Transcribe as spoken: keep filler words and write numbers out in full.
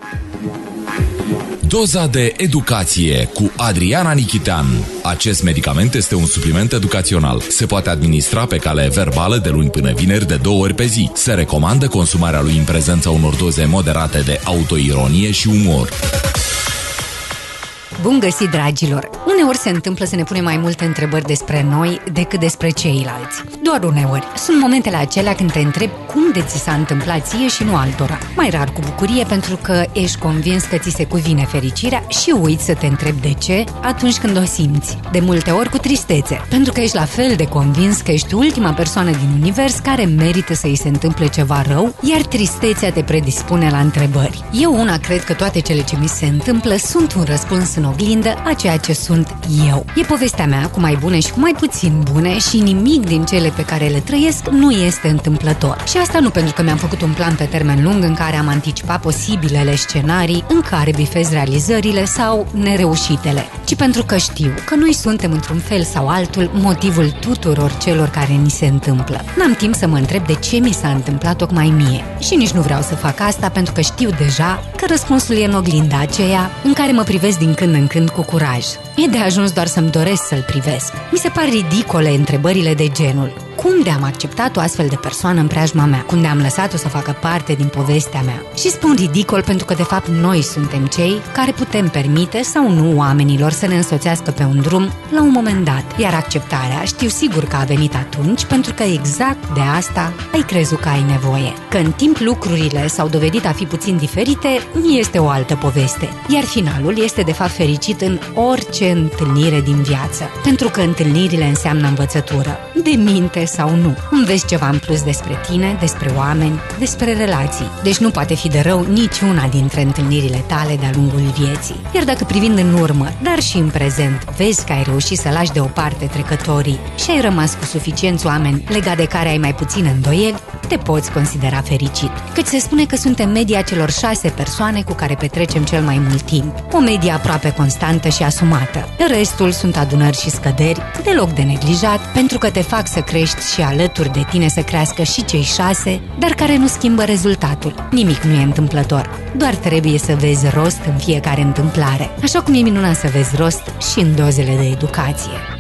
Doza de educație cu Adriana Nichitean. Acest medicament este un supliment educațional. Se poate administra pe cale verbală de luni până vineri de două ori pe zi. Se recomandă consumarea lui în prezența unor doze moderate de autoironie și umor. Bun găsit, dragilor! Uneori se întâmplă să ne punem mai multe întrebări despre noi decât despre ceilalți. Doar uneori. Sunt momentele acelea când te întrebi cum de ți s-a întâmplat ție și nu altora. Mai rar cu bucurie pentru că ești convins că ți se cuvine fericirea și uiți să te întrebi de ce atunci când o simți. De multe ori cu tristețe, pentru că ești la fel de convins că ești ultima persoană din univers care merită să-i se întâmple ceva rău, iar tristețea te predispune la întrebări. Eu una cred că toate cele ce mi se întâmplă sunt un răspuns în oglindă a ceea ce sunt eu. E povestea mea cu mai bune și cu mai puțin bune și nimic din cele pe care le trăiesc nu este întâmplător. Și asta nu pentru că mi-am făcut un plan pe termen lung în care am anticipat posibilele scenarii în care bifez realizările sau nereușitele, ci pentru că știu că noi suntem într-un fel sau altul motivul tuturor celor care ni se întâmplă. N-am timp să mă întreb de ce mi s-a întâmplat tocmai mie și nici nu vreau să fac asta pentru că știu deja că răspunsul e în oglinda aceea în care mă privesc din când în când cu curaj. E de ajuns doar să-mi doresc să-l privesc. Mi se par ridicole întrebările de genul: cum de am acceptat o astfel de persoană în preajma mea? Cum de am lăsat-o să facă parte din povestea mea? Și spun ridicol pentru că de fapt noi suntem cei care putem permite sau nu oamenilor să ne însoțească pe un drum la un moment dat. Iar acceptarea știu sigur că a venit atunci pentru că exact de asta ai crezut că ai nevoie. Că în timp lucrurile s-au dovedit a fi puțin diferite este o altă poveste. Iar finalul este de fapt fericit în orice întâlnire din viață. Pentru că întâlnirile înseamnă învățătură. De minte sau nu. Înveți ceva în plus despre tine, despre oameni, despre relații. Deci nu poate fi de rău niciuna dintre întâlnirile tale de-a lungul vieții. Iar dacă privind în urmă, dar și în prezent, vezi că ai reușit să lași deoparte trecătorii și ai rămas cu suficienți oameni legat de care ai mai puțin îndoieli, te poți considera fericit. Căci se spune că suntem media celor șase persoane cu care petrecem cel mai mult timp. O medie aproape constantă și asumată. Restul sunt adunări și scăderi, deloc de neglijat, pentru că te fac să crești și alături de tine să crească și cei șase, dar care nu schimbă rezultatul. Nimic nu e întâmplător, doar trebuie să vezi rost în fiecare întâmplare, așa cum e minunat să vezi rost și în dozele de educație.